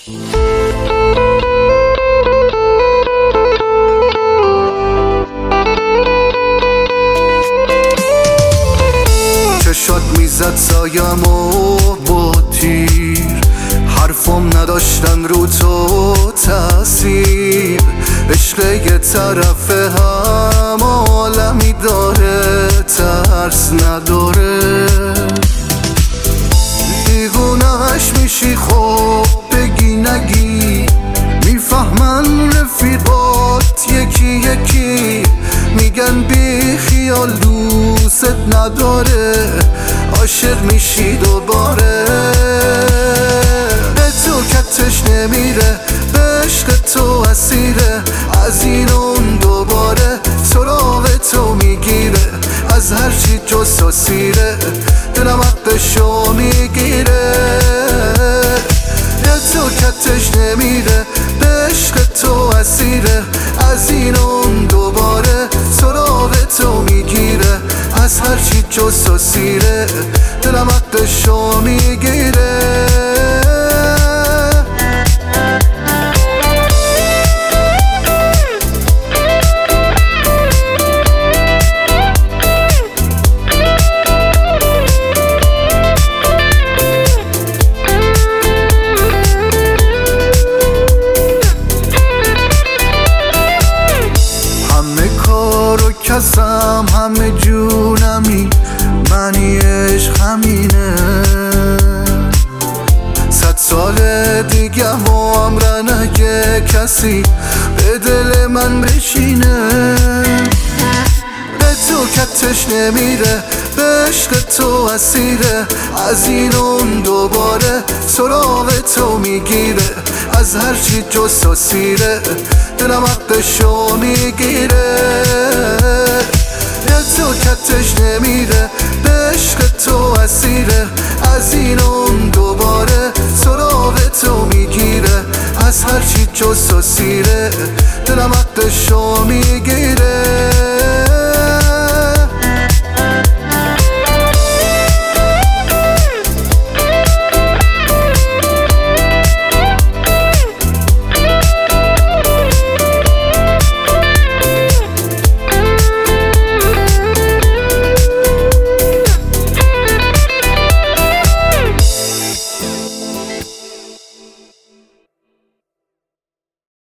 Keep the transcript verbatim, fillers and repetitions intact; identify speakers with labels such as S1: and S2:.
S1: چشات میزد سایم و با تیر، حرفم نداشتن رو تو تاثیر. عشق یه طرف هم عالمی داره، ترس نداره. دیوونه‌اش میشی خب بگی نگی، میفهمن رفیقات یکی یکی. میگن بی خیال دوست نداره، عاشق میشی دوباره. به تو کتش نمیره، به عشق تو اسیره. از این اون دوباره سراغ تو میگیره، از هرچی جز تو سیره. دلم حقشو میگیره. به تو کتش نمیره، به عشق تو اسیره. از این اون دوباره سراغ تو میگیره، از هرچی جز تو سیره. دلم حقشو میگیره. کسم همه جونمی، منی عشق همینه. صد سال دیگه و عمرن اگه کسی به دل من بشینه. به تو کتش نمیره، به عشق تو اسیره. از این اون دوباره سراغ تو میگیره، از هرچی جز تو سیره. دلم حقشو میگیره. به تو کتش نمیره، به عشق تو اسیره. از این اون دوباره سراغ تو میگیره، از هرچی جز تو سیره. دلم حقشو میگیره.